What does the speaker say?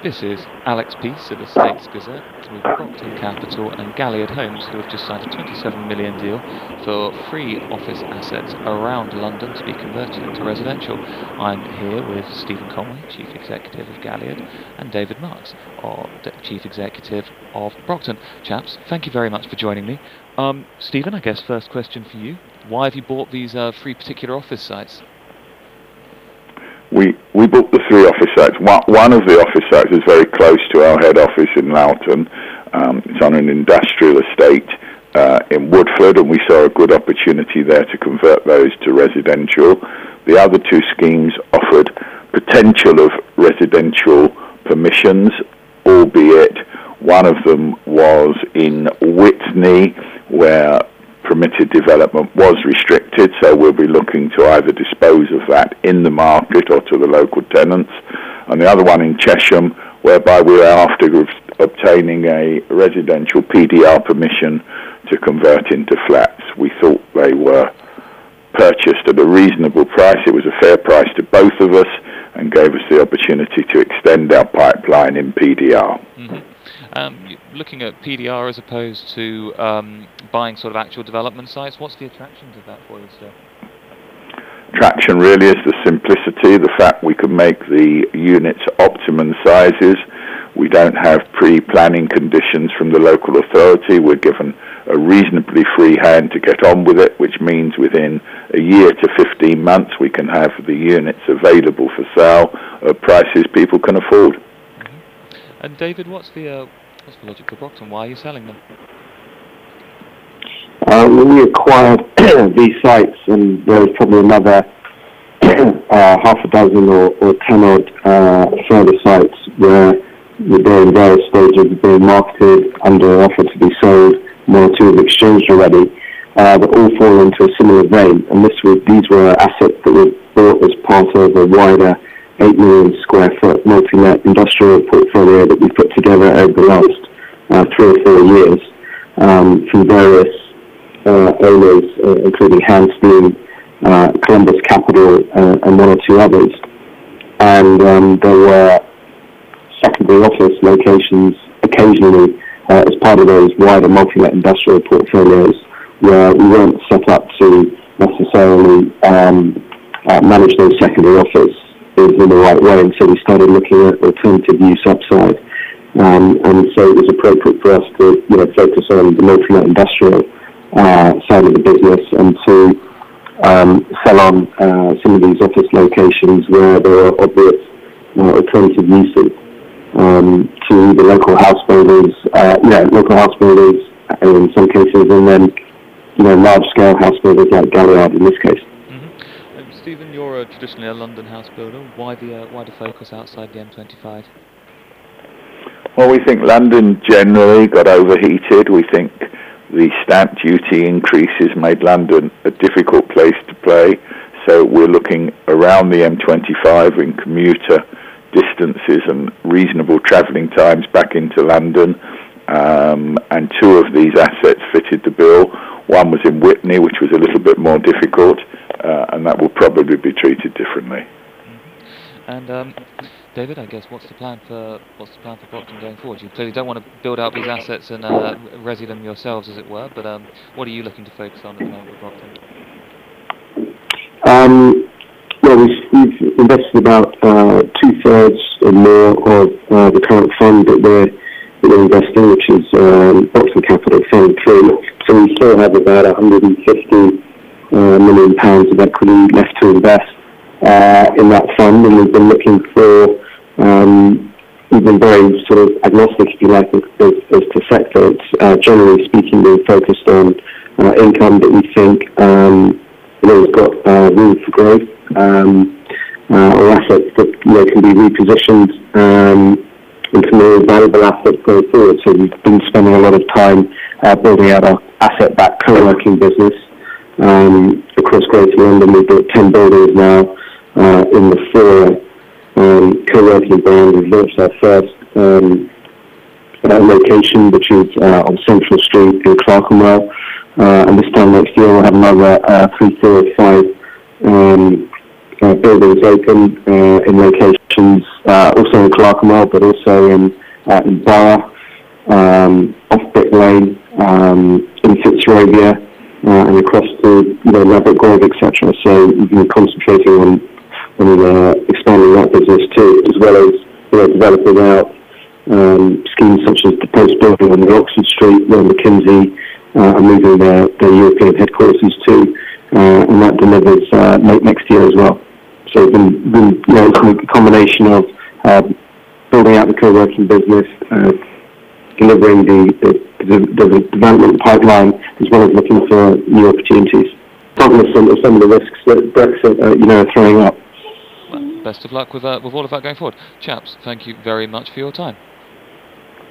This is Alex Peace at the States Gazette with Brockton Capital and Galliard Homes, who have just signed a £27 million deal for free office assets around London to be converted into residential. I'm here with Stephen Conway, Chief Executive of Galliard, and David Marks, Chief Executive of Brockton. Chaps, thank you very much for joining me. Stephen, I guess first question for you. Why have you bought these three particular office sites? We bought the three office sites. One of the office sites is very close to our head office in Loughton. It's on an industrial estate in Woodford, and we saw a good opportunity there to convert those to residential. The other two schemes offered potential of residential permissions, albeit one of them was in Whitney, where permitted development was restricted, so we'll be looking to either dispose of that in the market or to the local tenants. And the other one in Chesham, whereby we are after obtaining a residential PDR permission to convert into flats. We thought they were purchased at a reasonable price. It was a fair price to both of us and gave us the opportunity to extend our pipeline in PDR. Mm-hmm. Looking at PDR as opposed to buying sort of actual development sites, what's the attraction to that for you still? Attraction really is the simplicity, the fact we can make the units optimum sizes. We don't have pre-planning conditions from the local authority. We're given a reasonably free hand to get on with it, which means within a year to 15 months we can have the units available for sale at prices people can afford. Mm-hmm. And David, what's the logic for Brockton? Why are you selling them? When we acquired these sites, and there was probably another half a dozen or 10 odd further sites where they're in various stages of being marketed under an offer to be sold. One or two have exchanged already, but all fall into a similar vein. And these were assets that were bought as part of a wider 8 million square foot multi-let industrial portfolio that we put together over the last 3 or 4 years from various owners, including Handstein, Columbus Capital, and one or two others. And there were secondary office locations occasionally as part of those wider multi-let industrial portfolios where we weren't set up to necessarily manage those secondary office in the right way, and so we started looking at alternative use upside. And so it was appropriate for us to focus on the multi-let industrial side of the business and to sell on some of these office locations where there are obvious alternative uses to the local house builders, in some cases, and then large-scale house builders like Galliard in this case. Mm-hmm. Stephen, you're traditionally a London house builder. Why the focus outside the M25? Well, we think London generally got overheated. We think the stamp duty increases made London a difficult place to play. So we're looking around the M25 in commuter distances and reasonable travelling times back into London. And two of these assets fitted the bill. One was in Whitney, which was a little bit more difficult, and that will probably be treated differently. Mm-hmm. And David, I guess what's the plan for Brockton going forward? You clearly don't want to build out these assets and resi them yourselves, as it were. But what are you looking to focus on at the moment with Brockton? Well, we've invested about 2/3 or more of the current fund that we're investing, which is Brockton Capital Fund 3. So we still have about £150 million of equity left to invest in that fund, and we've been looking for. We've been very sort of agnostic, if you like, as to sector. It's generally speaking, we're focused on income that we think has got room for growth, or assets that can be repositioned into more valuable assets going forward. So we've been spending a lot of time building out our asset-backed co-working business across Greater London. We've got 10 buildings now in the 4 co-working brand. We've launched our first location, which is on Central Street in Clerkenwell. And this time next year we'll have another 3, 4, 5 buildings open in locations options also in Clerkenwell, but also in Borough, off Brick Lane, in Fitzrovia, and across to Ladbroke Grove, etc. So we've been concentrating on expanding that business too, as well as developing out schemes such as the Post building on the Oxford Street, where McKinsey are moving their European headquarters to, and that delivers late next year as well. So it's a combination of building out the co-working business, delivering the development pipeline, as well as looking for new opportunities, cognizant of some of the risks that Brexit are throwing up. Well, best of luck with all of that going forward. Chaps, thank you very much for your time.